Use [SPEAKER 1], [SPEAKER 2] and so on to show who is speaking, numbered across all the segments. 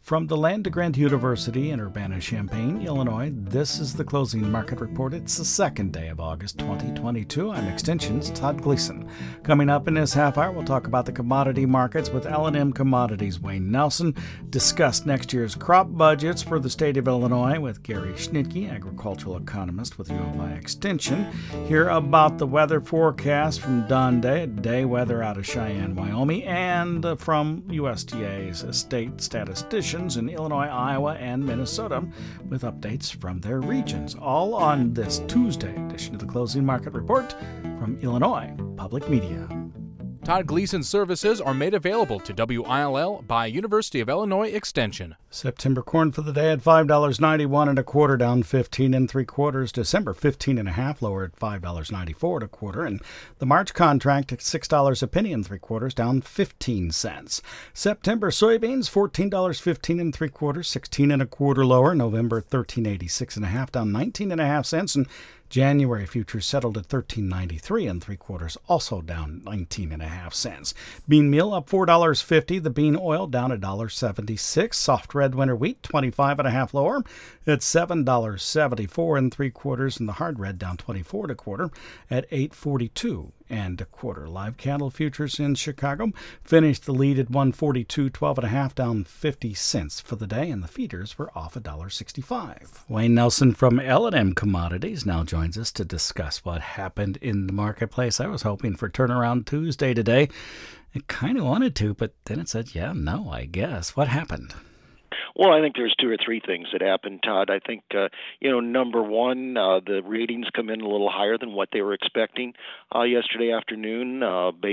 [SPEAKER 1] From the Land-Grant University in Urbana-Champaign, Illinois, this is the Closing Market Report. It's the second day of August 2022. I'm Extension's Todd Gleason. Coming up in this half hour, we'll talk about the commodity markets with L&M Commodities' Wayne Nelson, discuss next year's crop budgets for the state of Illinois with Gary Schnitke, agricultural economist with U of I Extension, hear about the weather forecast from Don Day weather out of Cheyenne, Wyoming, and from USDA's state statisticians in Illinois, Iowa, and Minnesota with updates from their regions, all on this Tuesday edition of the Closing Market Report from Illinois Public Media.
[SPEAKER 2] Todd Gleason services are made available to WILL by University of Illinois Extension.
[SPEAKER 1] September corn for the day at $5.91 1/4, down 15 3/4. December 15 1/2, lower at $5.94 1/4, and the March contract at $6 a penny and 3/4, down 15 cents. September soybeans $14.15 3/4, 16 1/4 lower. November 13.86 1/2, down 19 1/2 cents, and January futures settled at $13.93 3/4, also down 19 1/2 cents. Bean meal up $4.50. The bean oil down $1.76. Soft red winter wheat 25 1/2 lower at $7.74 3/4, and the hard red down 24 1/4 at $8.42 1/4. Live cattle futures in Chicago finished the lead at $142.12 1/2, down 50 cents for the day, and the feeders were off $1.65. Wayne Nelson from L&M Commodities now joins us to discuss what happened in the marketplace. I was hoping for Turnaround Tuesday today. I kind of wanted to, but then it said, no, I guess. What happened?
[SPEAKER 3] Well, I think there's two or three things that happened, Todd. I think, number one, the ratings come in a little higher than what they were expecting yesterday afternoon.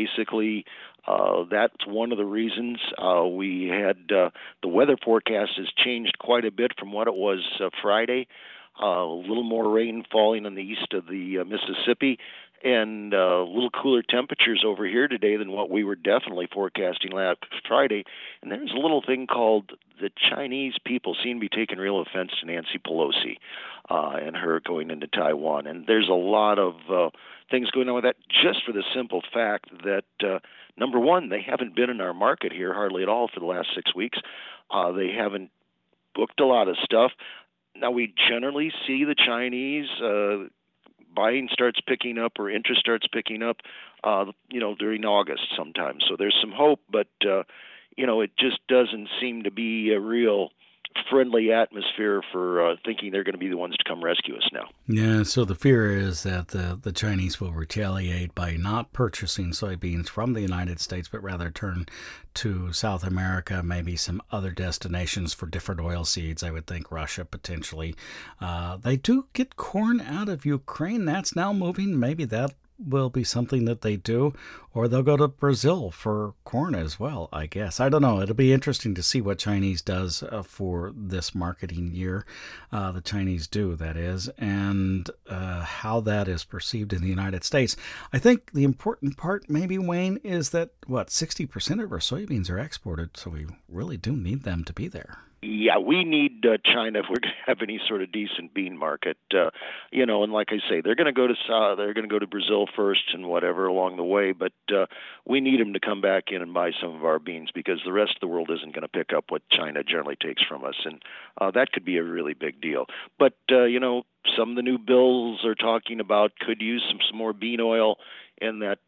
[SPEAKER 3] That's one of the reasons we had the weather forecast has changed quite a bit from what it was Friday. A little more rain falling on the east of the Mississippi, and a little cooler temperatures over here today than what we were definitely forecasting last Friday. And there's a little thing called the Chinese people seem to be taking real offense to Nancy Pelosi and her going into Taiwan. And there's a lot of things going on with that, just for the simple fact that, number one, they haven't been in our market here hardly at all for the last 6 weeks. They haven't booked a lot of stuff. Now, we generally see the Chinese buying starts picking up or interest starts picking up, during August sometimes. So there's some hope, but, it just doesn't seem to be a real friendly atmosphere for thinking they're going to be the ones to come rescue us now.
[SPEAKER 1] Yeah, so the fear is that the Chinese will retaliate by not purchasing soybeans from the United States, but rather turn to South America, maybe some other destinations for different oil seeds. I would think Russia potentially. They do get corn out of Ukraine. That's now moving. Maybe that will be something that they do, or they'll go to Brazil for corn as well, I guess. I don't know. It'll be interesting to see what Chinese does for this marketing year. The Chinese do, that is, and how that is perceived in the United States. I think the important part, maybe, Wayne, is that, 60% of our soybeans are exported, so we really do need them to be there.
[SPEAKER 3] Yeah, we need China if we're going to have any sort of decent bean market. And like I say, they're going to go to Brazil first and whatever along the way. But we need them to come back in and buy some of our beans, because the rest of the world isn't going to pick up what China generally takes from us, and that could be a really big deal. But some of the new bills are talking about could use some more bean oil in that.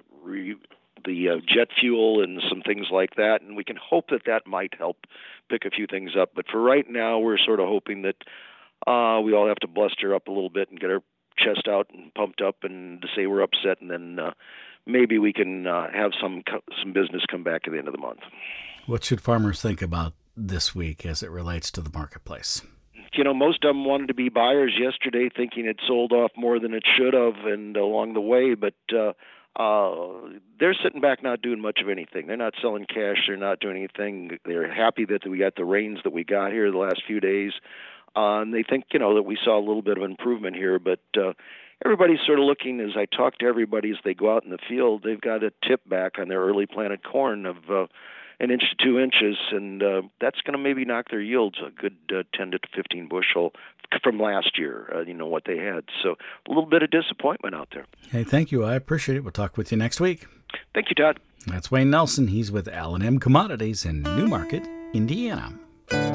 [SPEAKER 3] The jet fuel and some things like that, and we can hope that might help pick a few things up. But for right now, we're sort of hoping that we all have to bluster up a little bit and get our chest out and pumped up and to say we're upset, and then maybe we can have some business come back at the end of the month.
[SPEAKER 1] What should farmers think about this week as it relates to the marketplace?
[SPEAKER 3] Most of them wanted to be buyers yesterday, thinking it sold off more than it should have, and along the way, but they're sitting back not doing much of anything. They're not selling cash. They're not doing anything. They're happy that we got the rains that we got here the last few days. And they think, that we saw a little bit of improvement here. But everybody's sort of looking, as I talk to everybody as they go out in the field, they've got a tip back on their early planted corn of 1 inch to 2 inches, and that's going to maybe knock their yields a good 10 to 15 bushel from last year, what they had. So a little bit of disappointment out there.
[SPEAKER 1] Hey, thank you. I appreciate it. We'll talk with you next week.
[SPEAKER 3] Thank you, Todd.
[SPEAKER 1] That's Wayne Nelson. He's with L&M Commodities in Newmarket, Indiana.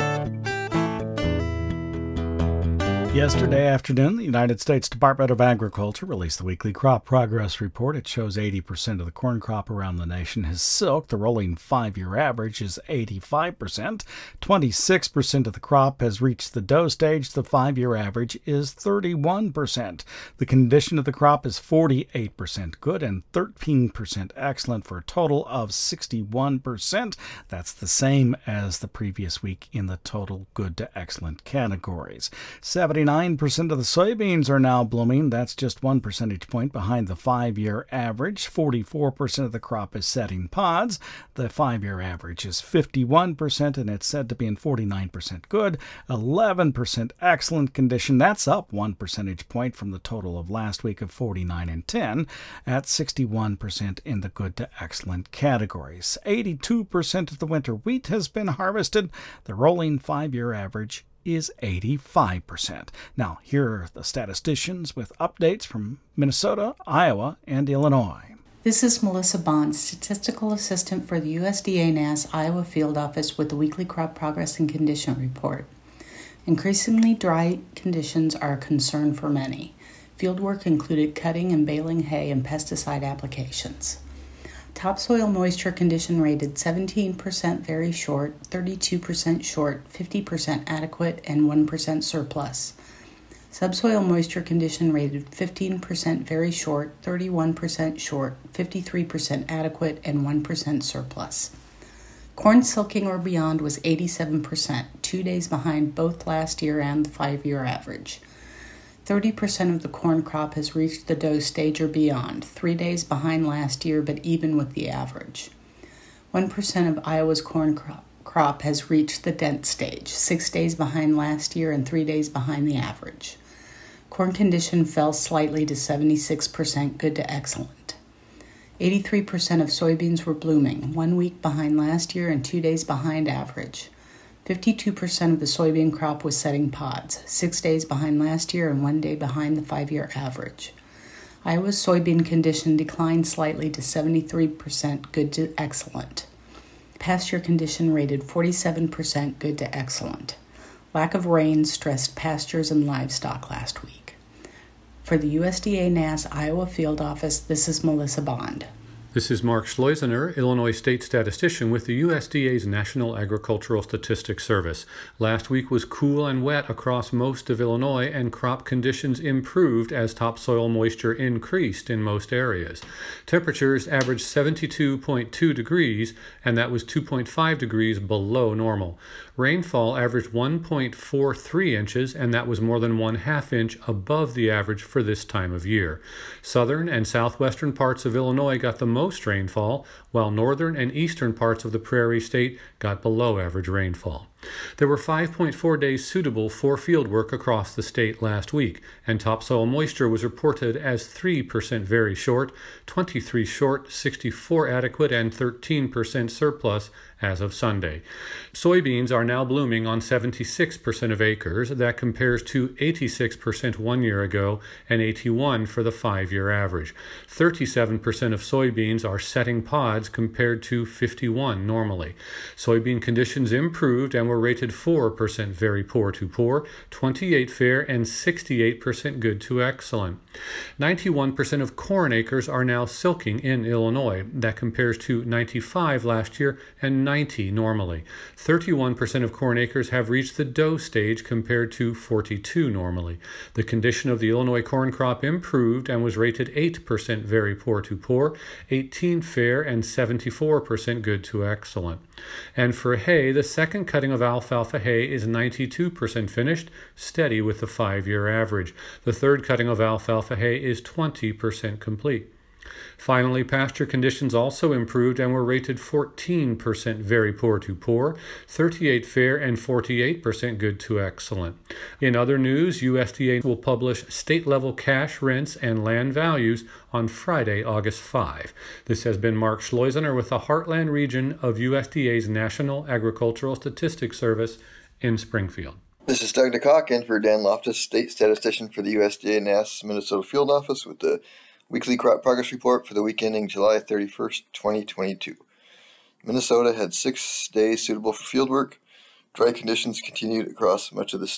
[SPEAKER 1] Yesterday afternoon, the United States Department of Agriculture released the weekly crop progress report. It shows 80% of the corn crop around the nation has silked. The rolling 5-year average is 85%. 26% of the crop has reached the dough stage. The 5-year average is 31%. The condition of the crop is 48% good and 13% excellent for a total of 61%. That's the same as the previous week in the total good to excellent categories. 79% of the soybeans are now blooming. That's just 1 percentage point behind the 5-year average. 44% of the crop is setting pods. The 5-year average is 51%, and it's said to be in 49% good, 11% excellent condition. That's up 1 percentage point from the total of last week of 49 and 10 at 61% in the good to excellent categories. 82% of the winter wheat has been harvested. The rolling 5-year average is 85%. Now, here are the statisticians with updates from Minnesota, Iowa, and Illinois.
[SPEAKER 4] This is Melissa Bond, Statistical Assistant for the USDA-NASS Iowa Field Office with the Weekly Crop Progress and Condition Report. Increasingly dry conditions are a concern for many. Fieldwork included cutting and baling hay and pesticide applications. Topsoil moisture condition rated 17% very short, 32% short, 50% adequate, and 1% surplus. Subsoil moisture condition rated 15% very short, 31% short, 53% adequate, and 1% surplus. Corn silking or beyond was 87%, 2 days behind both last year and the 5-year average. 30% of the corn crop has reached the dough stage or beyond, 3 days behind last year but even with the average. 1% of Iowa's corn crop has reached the dent stage, 6 days behind last year and 3 days behind the average. Corn condition fell slightly to 76% good to excellent. 83% of soybeans were blooming, 1 week behind last year and 2 days behind average. 52% of the soybean crop was setting pods, 6 days behind last year and 1 day behind the 5-year average. Iowa's soybean condition declined slightly to 73% good to excellent. Pasture condition rated 47% good to excellent. Lack of rain stressed pastures and livestock last week. For the USDA-NASS Iowa Field Office, this is Melissa Bond.
[SPEAKER 5] This is Mark Schleusener, Illinois State Statistician with the USDA's National Agricultural Statistics Service. Last week was cool and wet across most of Illinois, and crop conditions improved as topsoil moisture increased in most areas. Temperatures averaged 72.2 degrees, and that was 2.5 degrees below normal. Rainfall averaged 1.43 inches, and that was more than 1/2 inch above the average for this time of year. Southern and southwestern parts of Illinois got the most rainfall, while northern and eastern parts of the Prairie State got below average rainfall. There were 5.4 days suitable for fieldwork across the state last week, and topsoil moisture was reported as 3% very short, 23 short, 64 adequate, and 13% surplus as of Sunday. Soybeans are now blooming on 76% of acres. That compares to 86% 1 year ago and 81% for the 5-year average. 37% of soybeans are setting pods compared to 51% normally. Soybean conditions improved and were rated 4% very poor to poor, 28% fair, and 68% good to excellent. 91% of corn acres are now silking in Illinois. That compares to 95% last year and 90% normally. 31% of corn acres have reached the dough stage compared to 42% normally. The condition of the Illinois corn crop improved and was rated 8% very poor to poor, 18% fair, and 74% good to excellent. And for hay, the second cutting of alfalfa hay is 92% finished, steady with the 5-year average. The third cutting of alfalfa hay is 20% complete. Finally, pasture conditions also improved and were rated 14% very poor to poor, 38% fair, and 48% good to excellent. In other news, USDA will publish state-level cash rents and land values on Friday, August 5. This has been Mark Schleusener with the Heartland region of USDA's National Agricultural Statistics Service in Springfield.
[SPEAKER 6] This is Doug DeCock in for Dan Loftus, State Statistician for the USDA-NASS Minnesota Field Office with the Weekly Crop Progress Report for the week ending July 31st, 2022. Minnesota had 6 days suitable for fieldwork. Dry conditions continued across much of the state.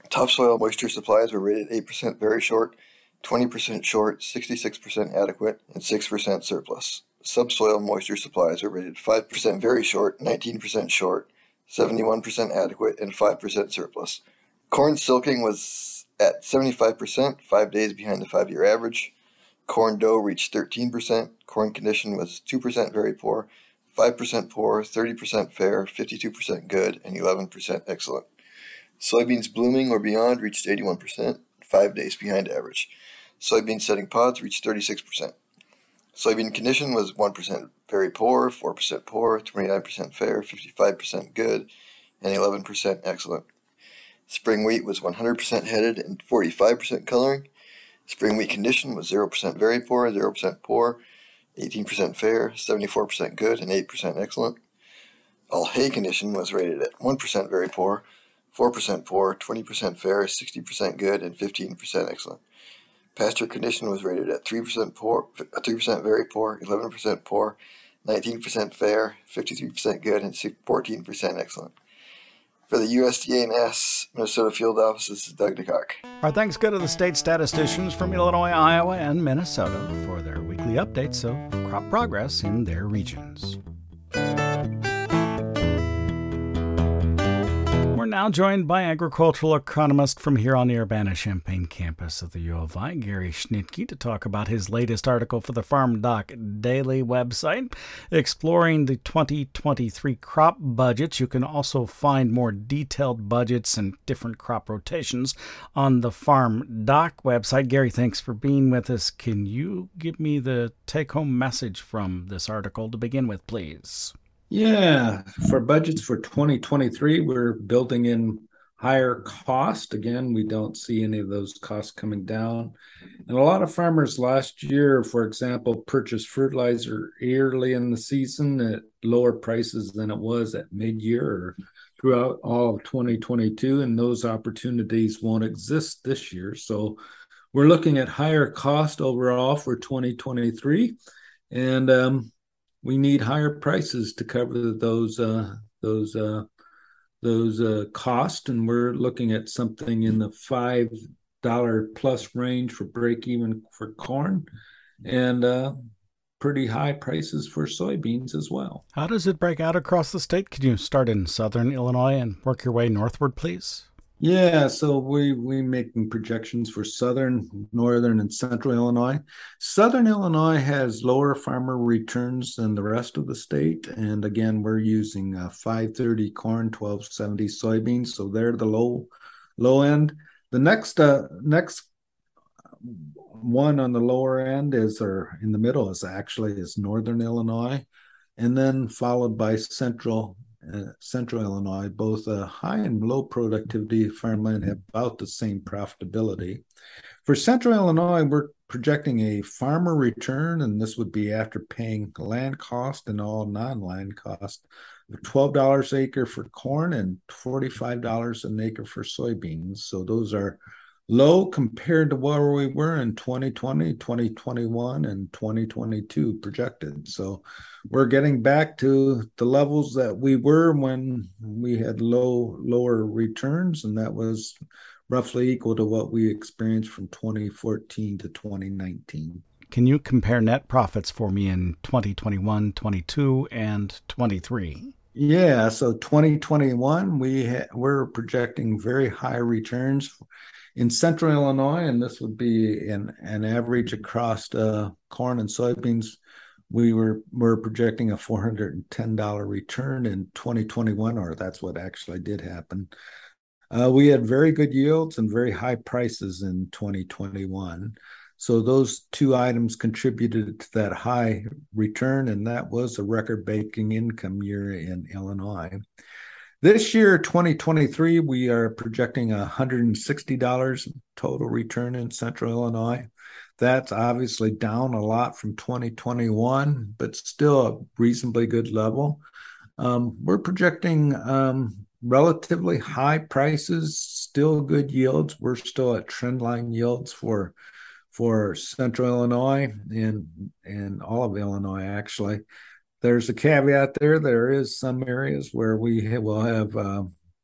[SPEAKER 6] Topsoil moisture supplies were rated 8% very short, 20% short, 66% adequate, and 6% surplus. Subsoil moisture supplies were rated 5% very short, 19% short, 71% adequate, and 5% surplus. Corn silking was at 75%, 5 days behind the 5-year average. Corn dough reached 13%. Corn condition was 2% very poor, 5% poor, 30% fair, 52% good, and 11% excellent. Soybeans blooming or beyond reached 81%, 5 days behind average. Soybean setting pods reached 36%. Soybean condition was 1% very poor, 4% poor, 29% fair, 55% good, and 11% excellent. Spring wheat was 100% headed and 45% coloring. Spring wheat condition was 0% very poor, 0% poor, 18% fair, 74% good, and 8% excellent. All hay condition was rated at 1% very poor, 4% poor, 20% fair, 60% good, and 15% excellent. Pasture condition was rated at 3% poor, 3% very poor, 11% poor, 19% fair, 53% good, and 14% excellent. For the USDA NASS Minnesota Field Office, this is Doug DeCock.
[SPEAKER 1] Our thanks go to the state statisticians from Illinois, Iowa, and Minnesota for their weekly updates of crop progress in their regions. We're now joined by agricultural economist from here on the Urbana-Champaign campus of the U of I, Gary Schnittke, to talk about his latest article for the Farm Doc Daily website, exploring the 2023 crop budgets. You can also find more detailed budgets and different crop rotations on the Farm Doc website. Gary, thanks for being with us. Can you give me the take-home message from this article to begin with, please?
[SPEAKER 7] Yeah, for budgets for 2023, we're building in higher cost. Again, we don't see any of those costs coming down. And a lot of farmers last year, for example, purchased fertilizer early in the season at lower prices than it was at mid-year or throughout all of 2022, and those opportunities won't exist this year. So we're looking at higher cost overall for 2023, and we need higher prices to cover those costs, and we're looking at something in the $5 plus range for break even for corn, and pretty high prices for soybeans as well.
[SPEAKER 1] How does it break out across the state? Can you start in southern Illinois and work your way northward, please?
[SPEAKER 7] Yeah, so we making projections for southern, northern, and central Illinois. Southern Illinois has lower farmer returns than the rest of the state, and again, we're using 530 corn, 1270 soybeans, so they're the low end. The next one on the lower end or in the middle is northern Illinois, and then followed by central Illinois. Both high and low productivity farmland have about the same profitability. For central Illinois, we're projecting a farmer return, and this would be after paying land cost and all non-land cost, of $12 an acre for corn and $45 an acre for soybeans. So those are low compared to where we were in 2020, 2021, and 2022 projected. So we're getting back to the levels that we were when we had lower returns, and that was roughly equal to what we experienced from 2014 to 2019.
[SPEAKER 1] Can you compare net profits for me in 2021, 22, and 23?
[SPEAKER 7] Yeah, so 2021, we're projecting very high returns in central Illinois, and this would be an average across corn and soybeans. We're projecting a $410 return in 2021, or that's what actually did happen. We had very good yields and very high prices in 2021. So those two items contributed to that high return, and that was a record-breaking income year in Illinois. This year, 2023, we are projecting $160 total return in central Illinois. That's obviously down a lot from 2021, but still a reasonably good level. We're projecting relatively high prices, still good yields. We're still at trendline yields for central Illinois and all of Illinois, actually. There's a caveat there. There is some areas where we will have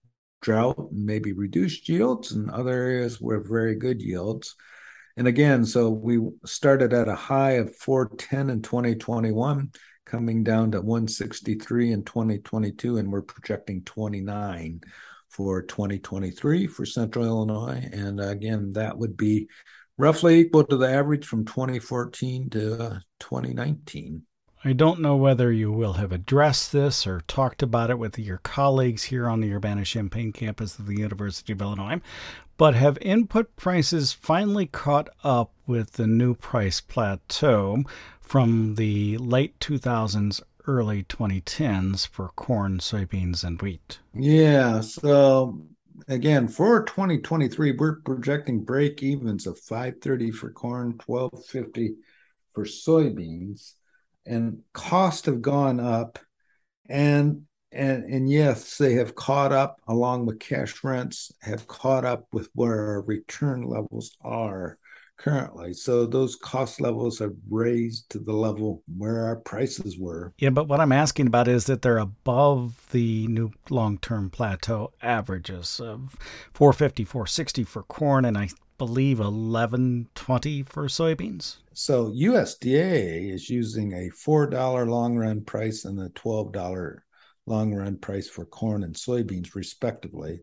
[SPEAKER 7] drought and maybe reduced yields, and other areas were very good yields. And again, so we started at a high of 410 in 2021, coming down to 163 in 2022, and we're projecting 29 for 2023 for Central Illinois. And again, that would be roughly equal to the average from 2014 to 2019.
[SPEAKER 1] I don't know whether you will have addressed this or talked about it with your colleagues here on the Urbana-Champaign campus of the University of Illinois, but have input prices finally caught up with the new price plateau from the late 2000s, early 2010s for corn, soybeans, and wheat?
[SPEAKER 7] Yeah, so again, for 2023, we're projecting break evens of $5.30 for corn, $12.50 for soybeans, and costs have gone up, and yes, they have caught up along with cash rents, have caught up with where our return levels are currently. So those cost levels have raised to the level where our prices were.
[SPEAKER 1] Yeah, but what I'm asking about is that they're above the new long-term plateau averages of $4.50, $4.60 for corn, and I believe $11.20 for soybeans.
[SPEAKER 7] So USDA is using a $4 long-run price and a $12 long-run price for corn and soybeans, respectively.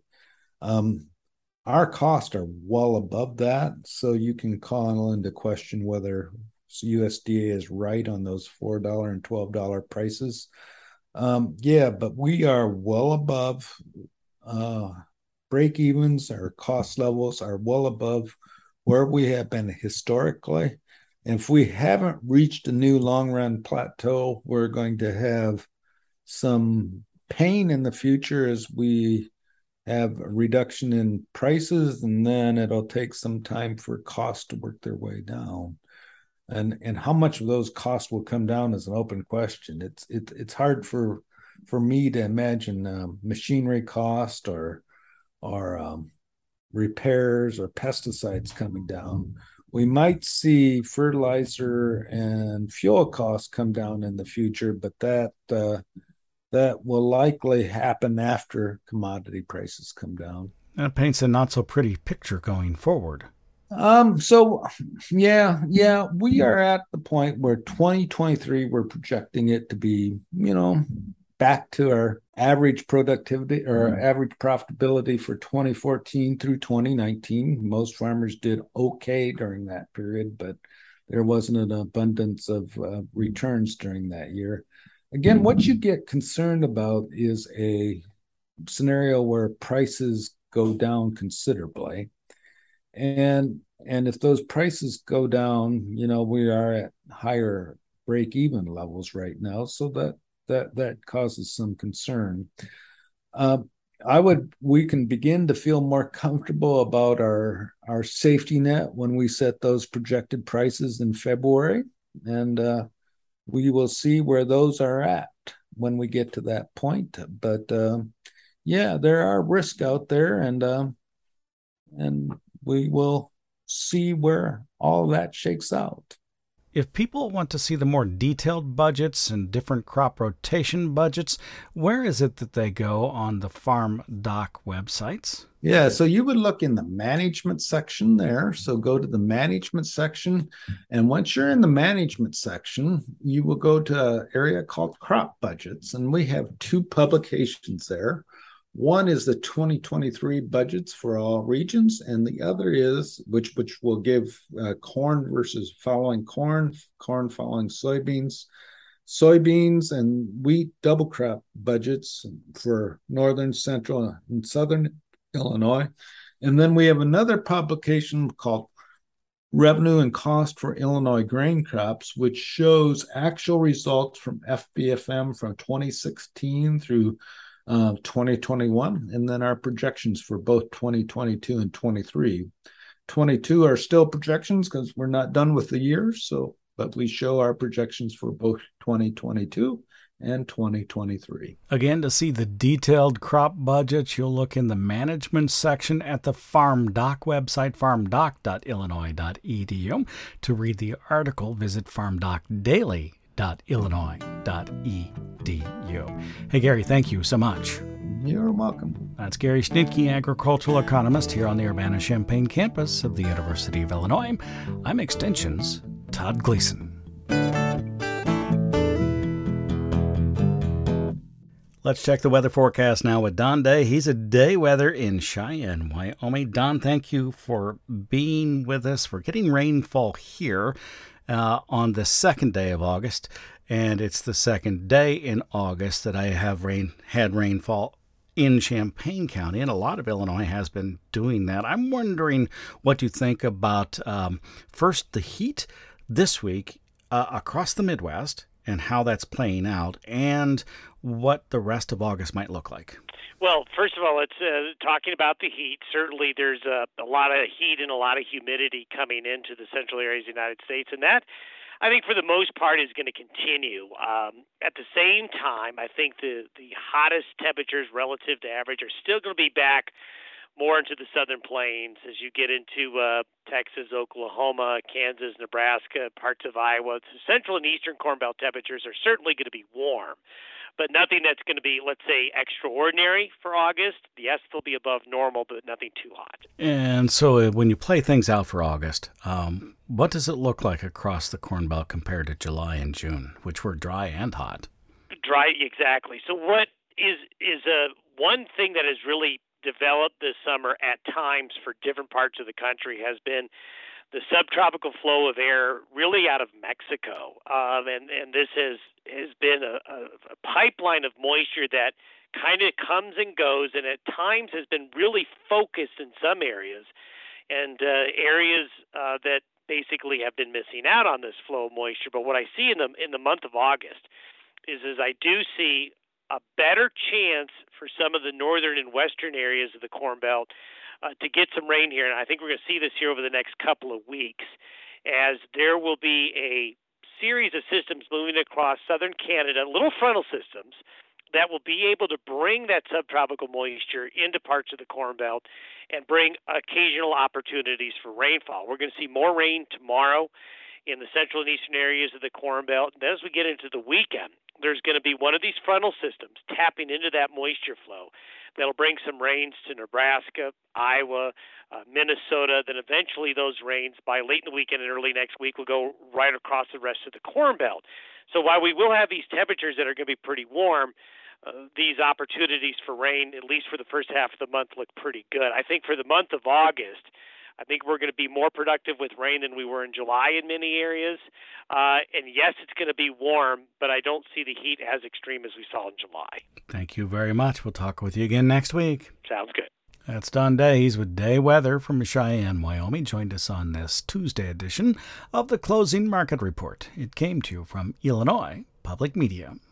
[SPEAKER 7] Our costs are well above that, so you can call into question whether USDA is right on those $4 and $12 prices. Yeah, but we are well above break evens. Our cost levels are well above where we have been historically. And if we haven't reached a new long-run plateau, we're going to have some pain in the future as we have a reduction in prices, and then it'll take some time for costs to work their way down. And how much of those costs will come down is an open question. It's hard for me to imagine machinery cost or repairs or pesticides coming down. We might see fertilizer and fuel costs come down in the future, but that will likely happen after commodity prices come down.
[SPEAKER 1] That paints a not so pretty picture going forward.
[SPEAKER 7] So yeah, we are at the point where 2023, we're projecting it to be, back to our average productivity or our average profitability for 2014 through 2019. Most farmers did okay during that period, but there wasn't an abundance of returns during that year. Again, what you get concerned about is a scenario where prices go down considerably. And if those prices go down, we are at higher break-even levels right now. So that causes some concern. We can begin to feel more comfortable about our safety net when we set those projected prices in February. And we will see where those are at when we get to that point. But yeah, there are risks out there, and we will see where all that shakes out.
[SPEAKER 1] If people want to see the more detailed budgets and different crop rotation budgets, where is it that they go on the Farm Doc websites?
[SPEAKER 7] Yeah, so you would look in the management section there. So go to the management section. And once you're in the management section, you will go to an area called crop budgets. And we have two publications there. One is the 2023 budgets for all regions, and the other is, which will give corn versus following corn following soybeans and wheat double crop budgets for northern, central, and southern Illinois. And then we have another publication called Revenue and Cost for Illinois Grain Crops, which shows actual results from FBFM from 2016 through 2021, and then our projections for both 2022 and 23. 22 are still projections because we're not done with the year, but we show our projections for both 2022 and 2023.
[SPEAKER 1] Again, to see the detailed crop budgets, you'll look in the management section at the Farm Doc website, farmdoc.illinois.edu. To read the article, visit farmdocdaily.illinois.edu. Hey, Gary, thank you so much.
[SPEAKER 7] You're welcome.
[SPEAKER 1] That's Gary Schnittke, agricultural economist here on the Urbana-Champaign campus of the University of Illinois. I'm Extension's Todd Gleason. Let's check the weather forecast now with Don Day. He's a day weather in Cheyenne, Wyoming. Don, thank you for being with us. We're getting rainfall here on the second day of August, and it's the second day in August that I have had rainfall in Champaign County, and a lot of Illinois has been doing that. I'm wondering what you think about, first, the heat this week across the Midwest and how that's playing out, and what the rest of August might look like.
[SPEAKER 8] Well, first of all, it's talking about the heat. Certainly there's a lot of heat and a lot of humidity coming into the central areas of the United States, and that, I think, for the most part, is going to continue. At the same time, I think the hottest temperatures relative to average are still going to be back more into the southern plains as you get into Texas, Oklahoma, Kansas, Nebraska, parts of Iowa. The central and eastern Corn Belt temperatures are certainly going to be warm, but nothing that's going to be, let's say, extraordinary for August. Yes, they'll be above normal, but nothing too hot.
[SPEAKER 1] And so when you play things out for August, what does it look like across the Corn Belt compared to July and June, which were dry and hot?
[SPEAKER 8] Dry, exactly. So what is one thing that has really developed this summer at times for different parts of the country has been the subtropical flow of air really out of Mexico. And this has been a pipeline of moisture that kind of comes and goes, and at times has been really focused in some areas, and areas that basically have been missing out on this flow of moisture. But what I see in the month of August is I do see a better chance for some of the northern and western areas of the Corn Belt to get some rain here. And I think we're going to see this here over the next couple of weeks, as there will be a series of systems moving across southern Canada, little frontal systems, that will be able to bring that subtropical moisture into parts of the Corn Belt and bring occasional opportunities for rainfall. We're going to see more rain tomorrow in the central and eastern areas of the Corn Belt. And as we get into the weekend, there's going to be one of these frontal systems tapping into that moisture flow that'll bring some rains to Nebraska, Iowa, Minnesota. Then eventually those rains by late in the weekend and early next week will go right across the rest of the Corn Belt. So while we will have these temperatures that are going to be pretty warm, these opportunities for rain, at least for the first half of the month, look pretty good. I think for the month of August, I think we're going to be more productive with rain than we were in July in many areas. And yes, it's going to be warm, but I don't see the heat as extreme as we saw in July.
[SPEAKER 1] Thank you very much. We'll talk with you again next week.
[SPEAKER 8] Sounds good.
[SPEAKER 1] That's Don Day. He's with Day Weather from Cheyenne, Wyoming. Joined us on this Tuesday edition of the Closing Market Report. It came to you from Illinois Public Media.